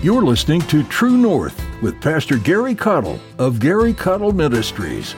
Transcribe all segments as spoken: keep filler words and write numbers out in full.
You're listening to True North with Pastor Gary Cottle of Gary Cottle Ministries.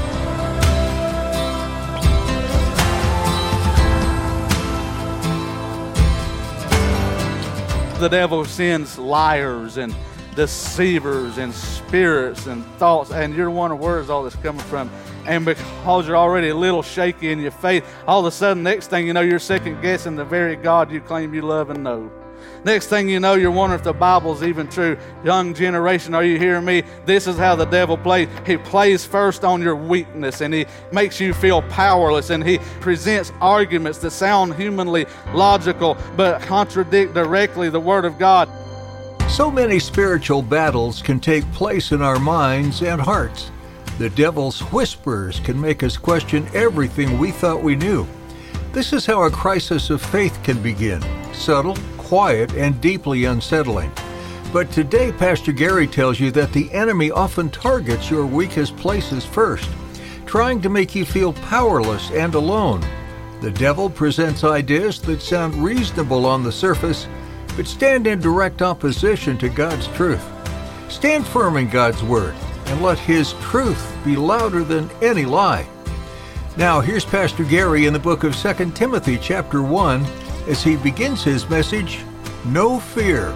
The devil sends liars and deceivers and spirits and thoughts, and you're wondering where is all this coming from? And because you're already a little shaky in your faith, all of a sudden, next thing you know, you're second guessing the very God you claim you love and know. Next thing you know, you're wondering if the Bible's even true. Young generation, are you hearing me? This is how the devil plays. He plays first on your weakness, and he makes you feel powerless, and he presents arguments that sound humanly logical but contradict directly the Word of God. So many spiritual battles can take place in our minds and hearts. The devil's whispers can make us question everything we thought we knew. This is how a crisis of faith can begin. Subtle, quiet, and deeply unsettling. But today, Pastor Gary tells you that the enemy often targets your weakest places first, trying to make you feel powerless and alone. The devil presents ideas that sound reasonable on the surface, but stand in direct opposition to God's truth. Stand firm in God's Word, and let His truth be louder than any lie. Now, here's Pastor Gary in the book of Second Timothy chapter one, as he begins his message, No Fear.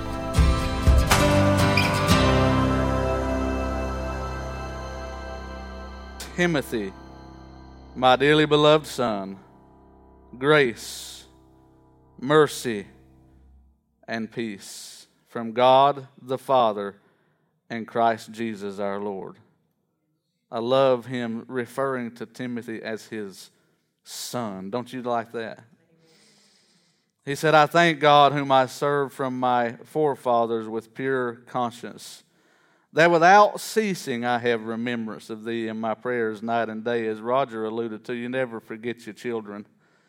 Timothy, my dearly beloved son, grace, mercy, and peace from God the Father and Christ Jesus our Lord. I love him referring to Timothy as his son. Don't you like that? He said, I thank God whom I served from my forefathers with pure conscience, that without ceasing I have remembrance of thee in my prayers night and day. As Roger alluded to, you never forget your children.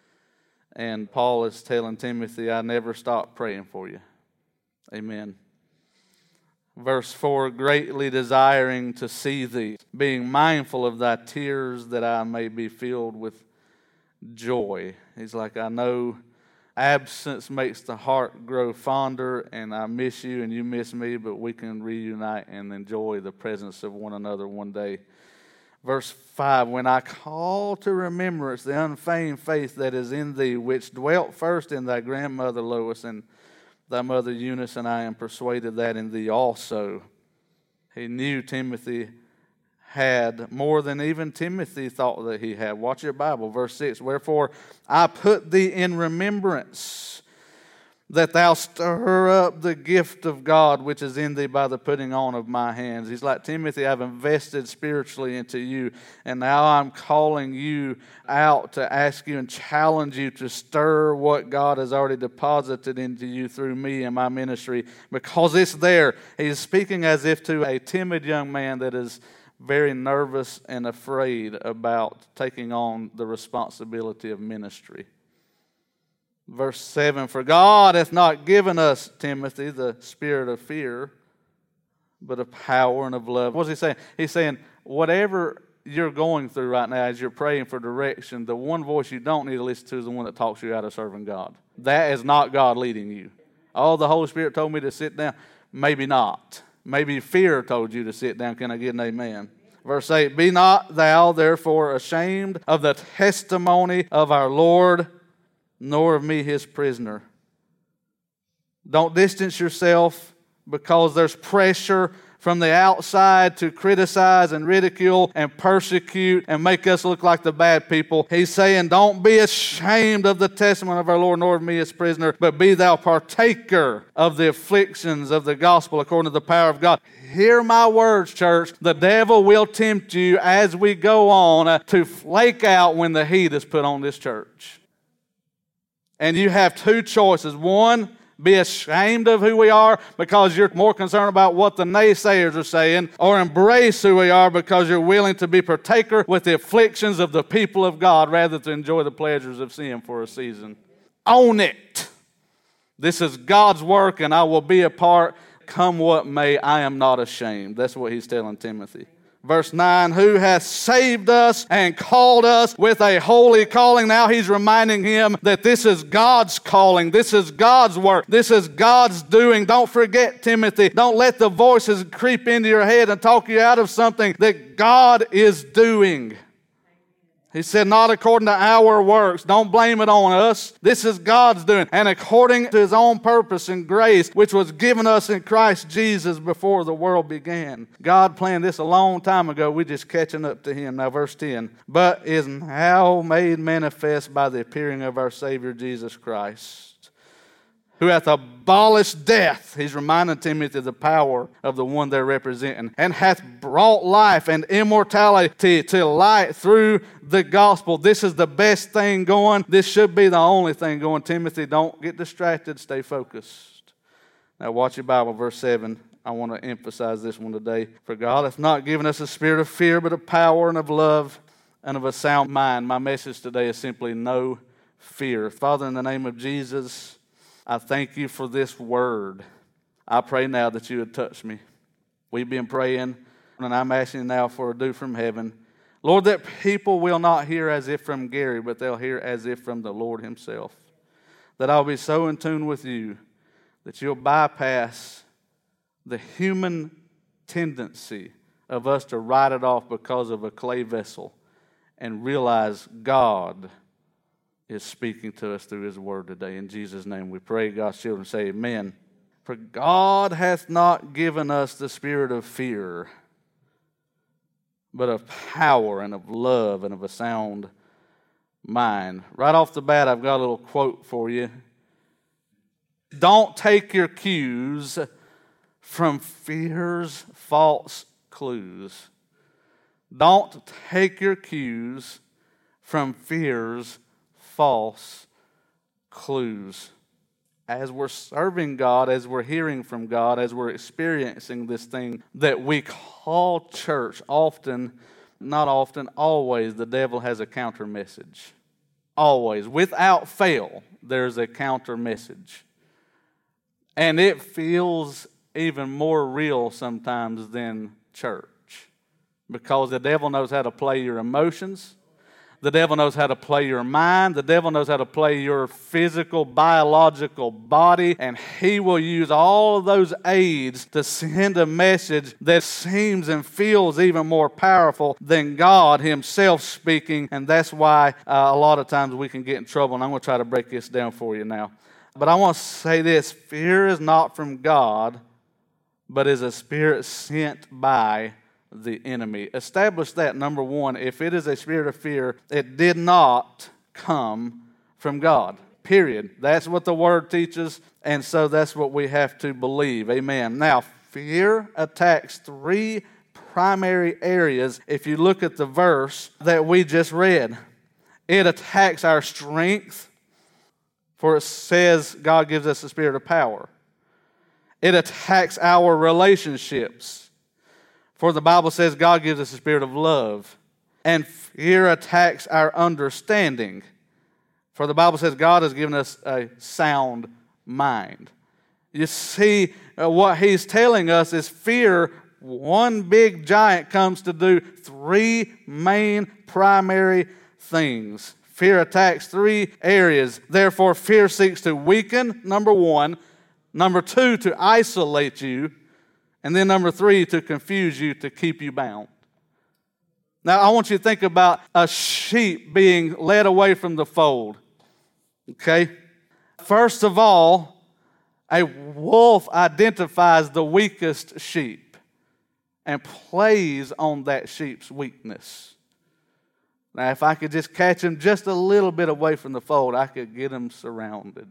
And Paul is telling Timothy, I never stop praying for you. Amen. Verse four, greatly desiring to see thee, being mindful of thy tears, that I may be filled with joy. He's like, I know absence makes the heart grow fonder, and I miss you and you miss me, but we can reunite and enjoy the presence of one another one day. Verse five, when I call to remembrance the unfeigned faith that is in thee, which dwelt first in thy grandmother Lois and thy mother Eunice, and I am persuaded that in thee also. He knew Timothy had more than even Timothy thought that he had. Watch your Bible. Verse six, wherefore I put thee in remembrance, that thou stir up the gift of God which is in thee by the putting on of my hands. He's like, Timothy, I've invested spiritually into you, and now I'm calling you out to ask you and challenge you to stir what God has already deposited into you through me and my ministry, because it's there. He's speaking as if to a timid young man that is very nervous and afraid about taking on the responsibility of ministry. Verse seven, for God hath not given us, Timothy, the spirit of fear, but of power and of love. What's he saying? He's saying, whatever you're going through right now as you're praying for direction, the one voice you don't need to listen to is the one that talks you out of serving God. That is not God leading you. Oh, the Holy Spirit told me to sit down. Maybe not. Maybe fear told you to sit down. Can I get an amen? Verse eight, be not thou therefore ashamed of the testimony of our Lord, nor of me his prisoner. Don't distance yourself because there's pressure from the outside to criticize and ridicule and persecute and make us look like the bad people. He's saying, don't be ashamed of the testimony of our Lord, nor of me as prisoner, but be thou partaker of the afflictions of the gospel according to the power of God. Hear my words, church. The devil will tempt you as we go on uh, to flake out when the heat is put on this church. And you have two choices. One, be ashamed of who we are because you're more concerned about what the naysayers are saying, or embrace who we are because you're willing to be partaker with the afflictions of the people of God rather than enjoy the pleasures of sin for a season. Own it. This is God's work, and I will be a part. Come what may, I am not ashamed. That's what he's telling Timothy. Verse nine, who has saved us and called us with a holy calling. Now he's reminding him that this is God's calling. This is God's work. This is God's doing. Don't forget, Timothy. Don't let the voices creep into your head and talk you out of something that God is doing. He said, not according to our works. Don't blame it on us. This is God's doing. And according to His own purpose and grace, which was given us in Christ Jesus before the world began. God planned this a long time ago. We're just catching up to Him. Now, verse ten. But is now made manifest by the appearing of our Savior Jesus Christ, who hath abolished death. He's reminding Timothy of the power of the one they're representing. And hath brought life and immortality to light through the gospel. This is the best thing going. This should be the only thing going. Timothy, don't get distracted. Stay focused. Now watch your Bible, verse seven. I want to emphasize this one today. For God hath not given us a spirit of fear, but of power and of love and of a sound mind. My message today is simply no fear. Father, in the name of Jesus, I thank you for this word. I pray now that you would touch me. We've been praying, and I'm asking now for a dew from heaven. Lord, that people will not hear as if from Gary, but they'll hear as if from the Lord Himself. That I'll be so in tune with you that you'll bypass the human tendency of us to write it off because of a clay vessel and realize God is speaking to us through His word today. In Jesus' name we pray. God's children say amen. For God hath not given us the spirit of fear, but of power and of love and of a sound mind. Right off the bat, I've got a little quote for you. Don't take your cues from fear's false clues. Don't take your cues from fear's false clues. As we're serving God, as we're hearing from God, as we're experiencing this thing that we call church, often, not often, always, the devil has a counter message. Always. Without fail, there's a counter message. And it feels even more real sometimes than church, because the devil knows how to play your emotions. The devil knows how to play your mind. The devil knows how to play your physical, biological body. And he will use all of those aids to send a message that seems and feels even more powerful than God Himself speaking. And that's why uh, a lot of times we can get in trouble. And I'm going to try to break this down for you now. But I want to say this. Fear is not from God, but is a spirit sent by the enemy. Establish that, number one. If it is a spirit of fear, it did not come from God. Period. That's what the Word teaches, and so that's what we have to believe. Amen. Now, fear attacks three primary areas. If you look at the verse that we just read, it attacks our strength, for it says God gives us a spirit of power. It attacks our relationships, for the Bible says God gives us a spirit of love. And fear attacks our understanding, for the Bible says God has given us a sound mind. You see, uh, what He's telling us is fear, one big giant, comes to do three main primary things. Fear attacks three areas. Therefore, fear seeks to weaken, number one. Number two, to isolate you. And then number three, to confuse you, to keep you bound. Now, I want you to think about a sheep being led away from the fold. Okay? First of all, a wolf identifies the weakest sheep and plays on that sheep's weakness. Now, if I could just catch him just a little bit away from the fold, I could get him surrounded.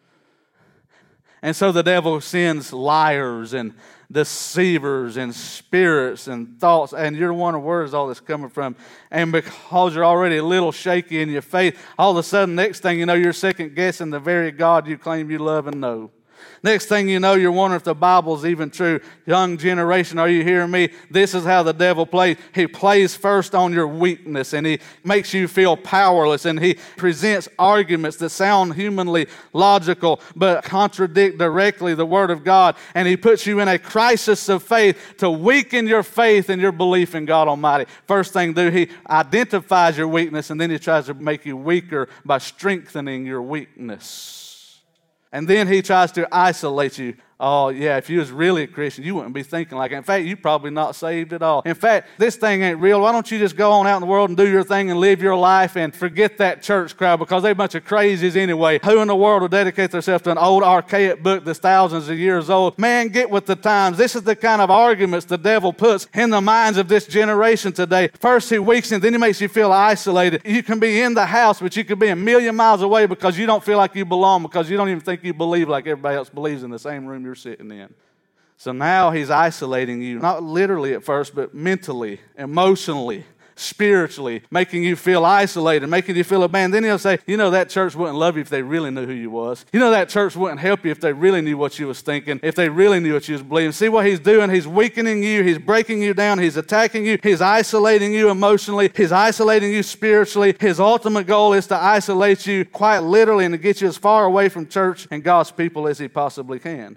And so the devil sends liars and deceivers and spirits and thoughts, and you're wondering where is all this coming from. And because you're already a little shaky in your faith, all of a sudden, next thing you know, you're second guessing the very God you claim you love and know. Next thing you know, you're wondering if the Bible's even true. Young generation, are you hearing me? This is how the devil plays. He plays first on your weakness, and he makes you feel powerless, and he presents arguments that sound humanly logical but contradict directly the Word of God, and he puts you in a crisis of faith to weaken your faith and your belief in God Almighty. First thing to do, he identifies your weakness, and then he tries to make you weaker by strengthening your weakness. And then he tries to isolate you. Oh, yeah, if you was really a Christian, you wouldn't be thinking like that. In fact, you're probably not saved at all. In fact, this thing ain't real. Why don't you just go on out in the world and do your thing and live your life and forget that church crowd, because they're a bunch of crazies anyway. Who in the world will dedicate themselves to an old archaic book that's thousands of years old? Man, get with the times. This is the kind of arguments the devil puts in the minds of this generation today. First he weakens you, then he makes you feel isolated. You can be in the house, but you could be a million miles away because you don't feel like you belong, because you don't even think you believe like everybody else believes in the same room you're sitting in. So now he's isolating you, not literally at first, but mentally, emotionally, spiritually, making you feel isolated, making you feel abandoned. Then he'll say, you know, that church wouldn't love you if they really knew who you was. You know, that church wouldn't help you if they really knew what you was thinking, if they really knew what you was believing. See what he's doing? He's weakening you. He's breaking you down. He's attacking you. He's isolating you emotionally. He's isolating you spiritually. His ultimate goal is to isolate you quite literally and to get you as far away from church and God's people as he possibly can.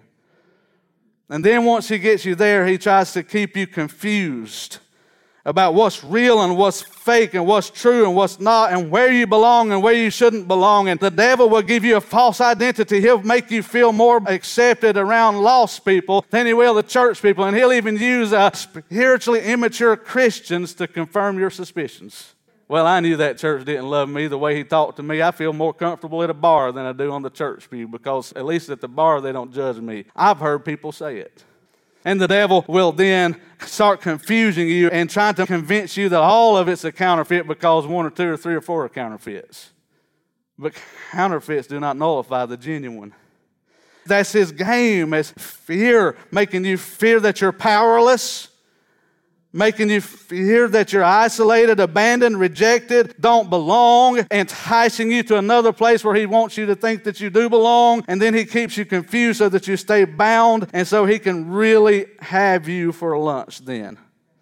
And then once he gets you there, he tries to keep you confused about what's real and what's fake and what's true and what's not and where you belong and where you shouldn't belong. And the devil will give you a false identity. He'll make you feel more accepted around lost people than he will the church people. And he'll even use uh, spiritually immature Christians to confirm your suspicions. Well, I knew that church didn't love me the way he talked to me. I feel more comfortable at a bar than I do on the church pew, because at least at the bar they don't judge me. I've heard people say it. And the devil will then start confusing you and trying to convince you that all of it's a counterfeit because one or two or three or four are counterfeits. But counterfeits do not nullify the genuine. That's his game, as fear, making you fear that you're powerless, making you fear that you're isolated, abandoned, rejected, don't belong, enticing you to another place where he wants you to think that you do belong, and then he keeps you confused so that you stay bound, and so he can really have you for lunch then.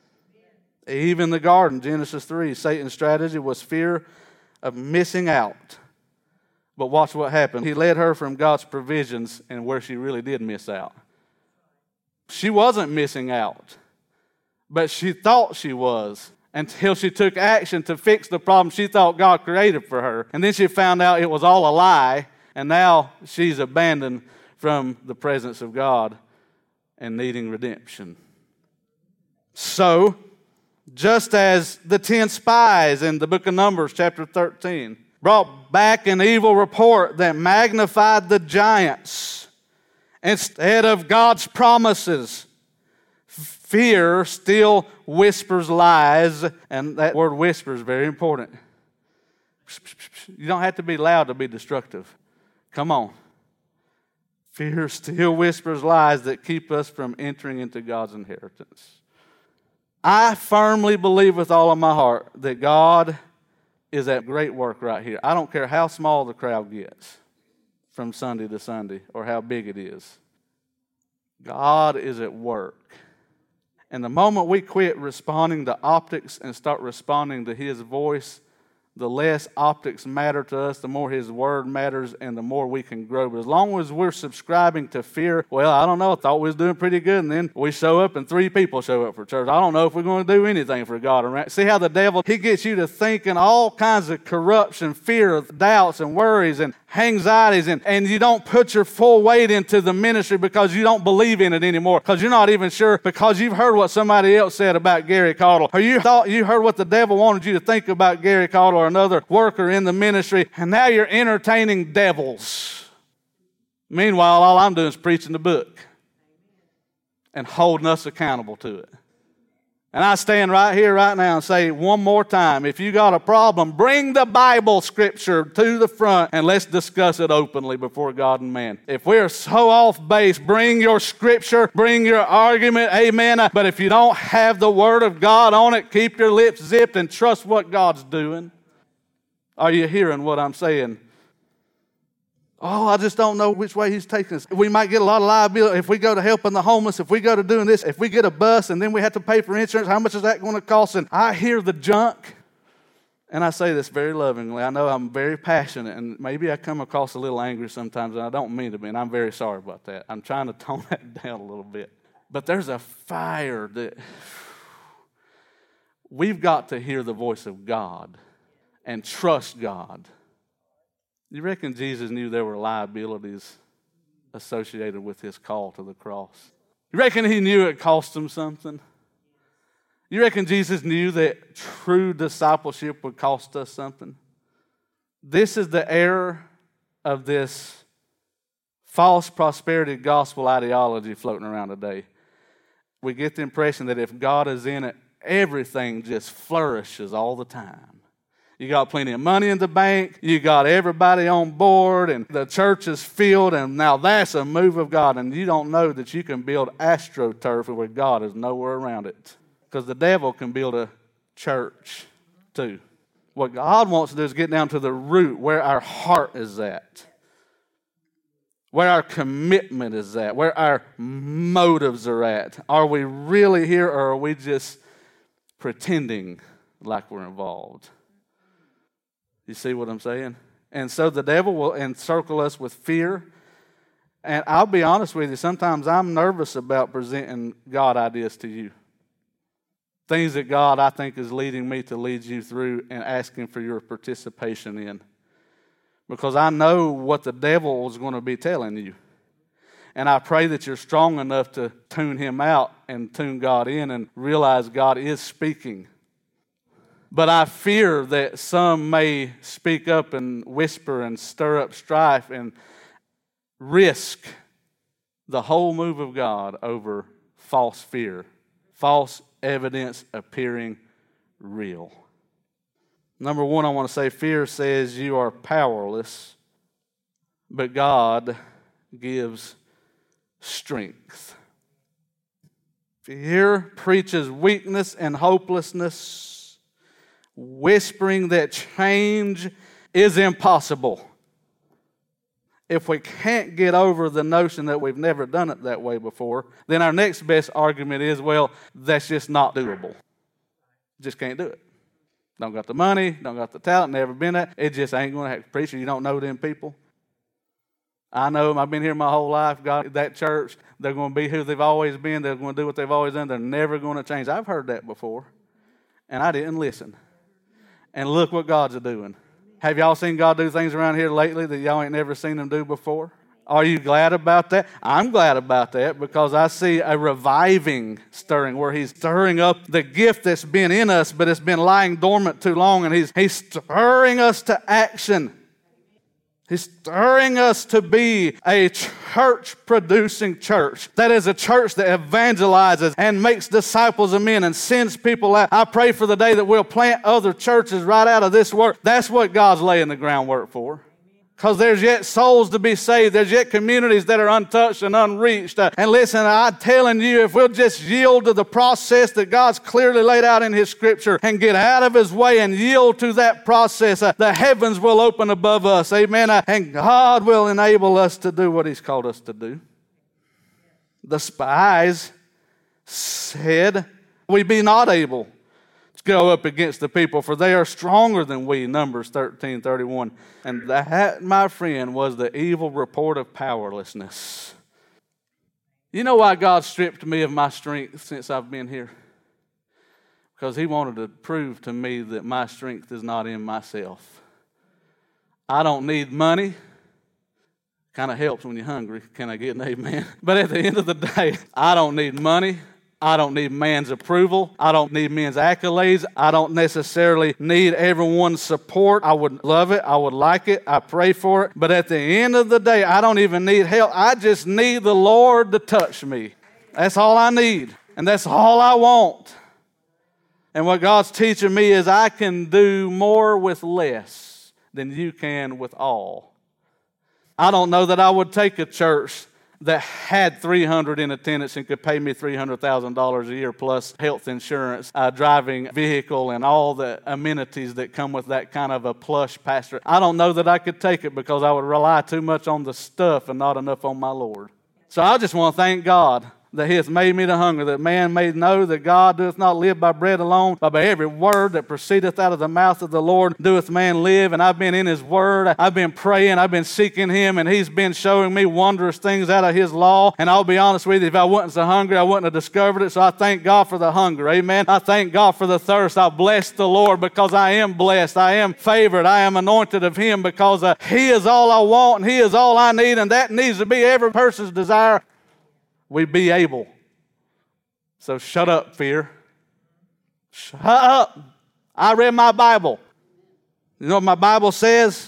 Even the garden, Genesis three, Satan's strategy was fear of missing out. But watch what happened. He led her from God's provisions and where she really did miss out. She wasn't missing out, but she thought she was, until she took action to fix the problem she thought God created for her. And then she found out it was all a lie, and now she's abandoned from the presence of God and needing redemption. So, just as the ten spies in the book of Numbers, chapter thirteen, brought back an evil report that magnified the giants instead of God's promises, fear still whispers lies, and that word whisper is very important. You don't have to be loud to be destructive. Come on. Fear still whispers lies that keep us from entering into God's inheritance. I firmly believe with all of my heart that God is at great work right here. I don't care how small the crowd gets from Sunday to Sunday or how big it is. God is at work. And the moment we quit responding to optics and start responding to his voice, the less optics matter to us, the more his word matters, and the more we can grow. But as long as we're subscribing to fear, well, I don't know, I thought we was doing pretty good, and then we show up and three people show up for church. I don't know if we're going to do anything for God. Around. See how the devil, he gets you to thinking all kinds of corruption, fear, doubts, and worries, and anxieties, and, and you don't put your full weight into the ministry because you don't believe in it anymore, because you're not even sure, because you've heard what somebody else said about Gary Caudill, or you thought you heard what the devil wanted you to think about Gary Caudill or another worker in the ministry, and now you're entertaining devils. Meanwhile, all I'm doing is preaching the book and holding us accountable to it. And I stand right here right now and say one more time, if you got a problem, bring the Bible scripture to the front and let's discuss it openly before God and man. If we're so off base, bring your scripture, bring your argument, amen. But if you don't have the word of God on it, keep your lips zipped and trust what God's doing. Are you hearing what I'm saying? Oh, I just don't know which way he's taking us. We might get a lot of liability if we go to helping the homeless, if we go to doing this, if we get a bus and then we have to pay for insurance, how much is that going to cost? And I hear the junk. And I say this very lovingly. I know I'm very passionate, and maybe I come across a little angry sometimes, and I don't mean to be, and I'm very sorry about that. I'm trying to tone that down a little bit. But there's a fire that we've got to hear the voice of God and trust God. You reckon Jesus knew there were liabilities associated with his call to the cross? You reckon he knew it cost him something? You reckon Jesus knew that true discipleship would cost us something? This is the error of this false prosperity gospel ideology floating around today. We get the impression that if God is in it, everything just flourishes all the time. You got plenty of money in the bank. You got everybody on board, and the church is filled, and now that's a move of God. And you don't know that you can build astroturf where God is nowhere around it. Because the devil can build a church too. What God wants to do is get down to the root, where our heart is at, where our commitment is at, where our motives are at. Are we really here, or are we just pretending like we're involved? You see what I'm saying? And so the devil will encircle us with fear. And I'll be honest with you, sometimes I'm nervous about presenting God ideas to you. Things that God, I think, is leading me to lead you through and asking for your participation in. Because I know what the devil is going to be telling you. And I pray that you're strong enough to tune him out and tune God in and realize God is speaking. But I fear that some may speak up and whisper and stir up strife and risk the whole move of God over false fear, false evidence appearing real. Number one, I want to say fear says you are powerless, but God gives strength. Fear preaches weakness and hopelessness, whispering that change is impossible. If we can't get over the notion that we've never done it that way before, then our next best argument is, well, that's just not doable. Just can't do it. Don't got the money, don't got the talent, never been that. It just ain't going to happen. Preacher, you don't know them people. I know them. I've been here my whole life. God, that church, they're going to be who they've always been. They're going to do what they've always done. They're never going to change. I've heard that before, and I didn't listen. And look what God's doing. Have y'all seen God do things around here lately that y'all ain't never seen him do before? Are you glad about that? I'm glad about that because I see a reviving stirring where he's stirring up the gift that's been in us, but it's been lying dormant too long, and he's, he's stirring us to action. He's stirring us to be a church-producing church. That is a church that evangelizes and makes disciples of men and sends people out. I pray for the day that we'll plant other churches right out of this work. That's what God's laying the groundwork for. Because there's yet souls to be saved. There's yet communities that are untouched and unreached. Uh, and listen, I'm telling you, if we'll just yield to the process that God's clearly laid out in his scripture and get out of his way and yield to that process, uh, the heavens will open above us. Amen. Uh, and God will enable us to do what he's called us to do. The spies said, we be not able to go up against the people, for they are stronger than we, Numbers thirteen thirty-one. And that, my friend, was the evil report of powerlessness. You know why God stripped me of my strength since I've been here? Because he wanted to prove to me that my strength is not in myself. I don't need money. Kind of helps when you're hungry. Can I get an amen? But at the end of the day, I don't need money. I don't need man's approval. I don't need men's accolades. I don't necessarily need everyone's support. I would love it. I would like it. I pray for it. But at the end of the day, I don't even need help. I just need the Lord to touch me. That's all I need. And that's all I want. And what God's teaching me is I can do more with less than you can with all. I don't know that I would take a church that had three hundred in attendance and could pay me three hundred thousand dollars a year plus health insurance, a driving vehicle, and all the amenities that come with that kind of a plush pastor. I don't know that I could take it because I would rely too much on the stuff and not enough on my Lord. So I just want to thank God that He hath made me to hunger, that man may know that God doeth not live by bread alone, but by every word that proceedeth out of the mouth of the Lord doeth man live. And I've been in His Word, I've been praying, I've been seeking Him, and He's been showing me wondrous things out of His law. And I'll be honest with you, if I wasn't so hungry, I wouldn't have discovered it. So I thank God for the hunger, amen. I thank God for the thirst. I bless the Lord because I am blessed, I am favored, I am anointed of Him because uh, He is all I want and He is all I need, and that needs to be every person's desire. We be able. So shut up, fear. Shut up. I read my Bible. You know what my Bible says?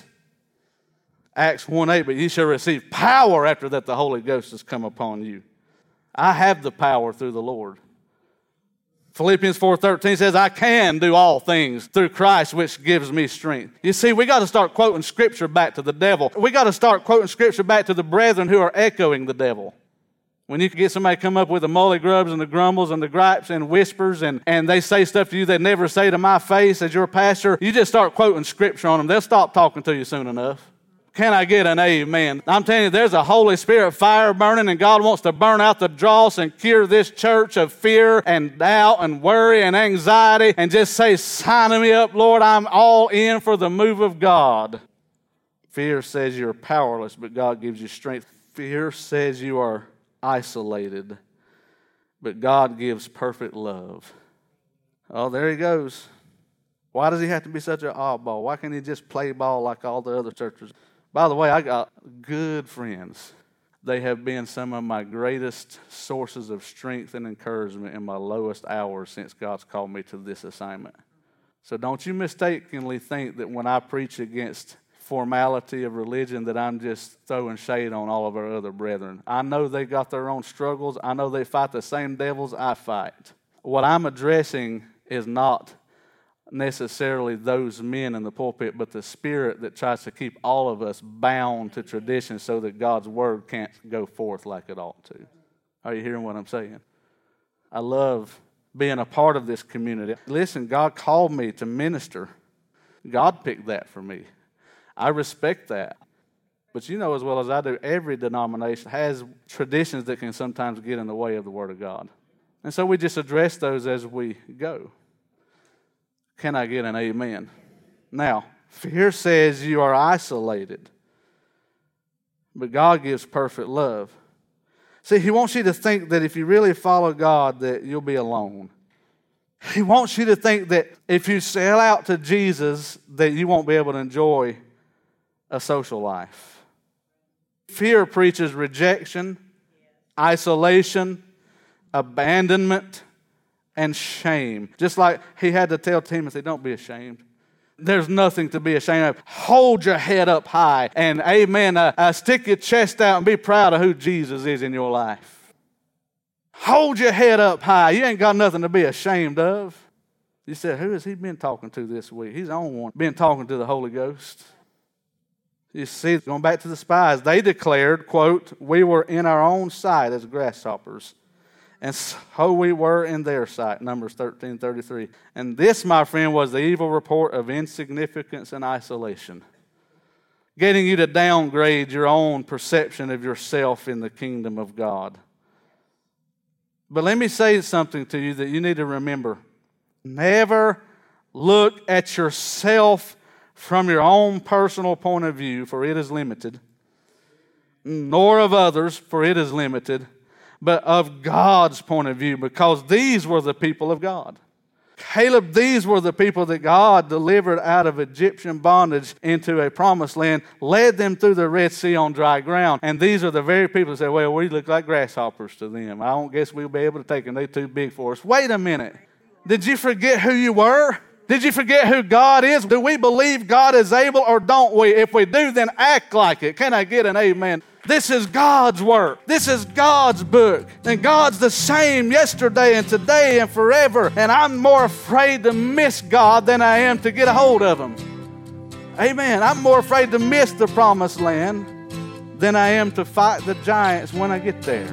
Acts one eight, but ye shall receive power after that the Holy Ghost has come upon you. I have the power through the Lord. Philippians four thirteen says, I can do all things through Christ which gives me strength. You see, we got to start quoting Scripture back to the devil. We got to start quoting Scripture back to the brethren who are echoing the devil. When you can get somebody come up with the molly grubs and the grumbles and the gripes and whispers and, and they say stuff to you they never say to my face as your pastor, you just start quoting Scripture on them. They'll stop talking to you soon enough. Can I get an amen? I'm telling you, there's a Holy Spirit fire burning, and God wants to burn out the dross and cure this church of fear and doubt and worry and anxiety and just say, sign me up, Lord. I'm all in for the move of God. Fear says you're powerless, but God gives you strength. Fear says you are isolated, but God gives perfect love. Oh, there he goes. Why does he have to be such an oddball? Why can't he just play ball like all the other churches? By the way, I got good friends. They have been some of my greatest sources of strength and encouragement in my lowest hours since God's called me to this assignment. So don't you mistakenly think that when I preach against formality of religion that I'm just throwing shade on all of our other brethren. I know they got their own struggles. I know they fight the same devils I fight. What I'm addressing is not necessarily those men in the pulpit, but the spirit that tries to keep all of us bound to tradition so that God's word can't go forth like it ought to. Are you hearing what I'm saying? I love being a part of this community. Listen, God called me to minister. God picked that for me. I respect that. But you know as well as I do, every denomination has traditions that can sometimes get in the way of the Word of God. And so we just address those as we go. Can I get an amen? Now, fear says you are isolated, but God gives perfect love. See, He wants you to think that if you really follow God, that you'll be alone. He wants you to think that if you sell out to Jesus, that you won't be able to enjoy a social life. Fear preaches rejection, isolation, abandonment, and shame. Just like he had to tell Timothy, don't be ashamed. There's nothing to be ashamed of. Hold your head up high and, amen, uh, uh, stick your chest out and be proud of who Jesus is in your life. Hold your head up high. You ain't got nothing to be ashamed of. You said, who has he been talking to this week? He's the only one been talking to the Holy Ghost. You see, going back to the spies, they declared, quote, we were in our own sight as grasshoppers, and so we were in their sight, Numbers thirteen thirty-three. And this, my friend, was the evil report of insignificance and isolation, getting you to downgrade your own perception of yourself in the kingdom of God. But let me say something to you that you need to remember. Never look at yourself from your own personal point of view, for it is limited, nor of others, for it is limited, but of God's point of view, because these were the people of God. Caleb, these were the people that God delivered out of Egyptian bondage into a promised land, led them through the Red Sea on dry ground. And these are the very people that say, well, we look like grasshoppers to them. I don't guess we'll be able to take them. They're too big for us. Wait a minute. Did you forget who you were? Did you forget who God is? Do we believe God is able or don't we? If we do, then act like it. Can I get an amen? This is God's work. This is God's book. And God's the same yesterday and today and forever. And I'm more afraid to miss God than I am to get a hold of Him. Amen. I'm more afraid to miss the promised land than I am to fight the giants when I get there.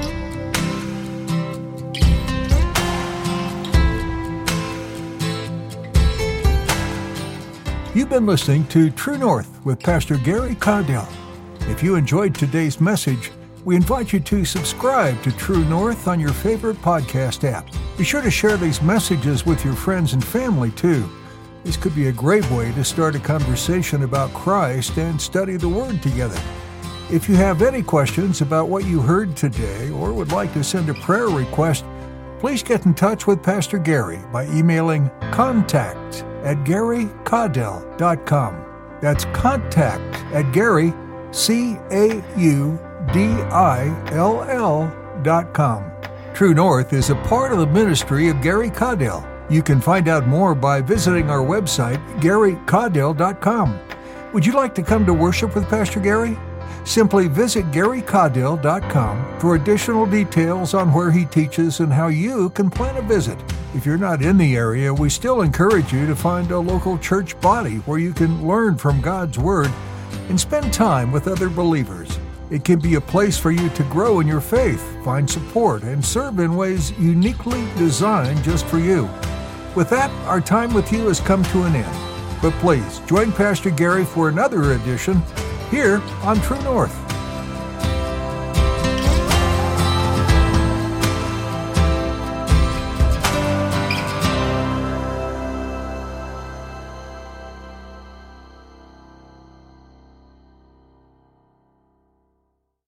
You've been listening to True North with Pastor Gary Caudill. If you enjoyed today's message, we invite you to subscribe to True North on your favorite podcast app. Be sure to share these messages with your friends and family, too. This could be a great way to start a conversation about Christ and study the Word together. If you have any questions about what you heard today or would like to send a prayer request, please get in touch with Pastor Gary by emailing contact at gary caudill dot com. That's contact at Gary, C A U D I L L dot com. True North is a part of the ministry of Gary Caudill. You can find out more by visiting our website, gary caudill dot com. Would you like to come to worship with Pastor Gary? Simply visit gary caudill dot com for additional details on where he teaches and how you can plan a visit. If you're not in the area, we still encourage you to find a local church body where you can learn from God's Word and spend time with other believers. It can be a place for you to grow in your faith, find support, and serve in ways uniquely designed just for you. With that, our time with you has come to an end. But please, join Pastor Gary for another edition here on True North.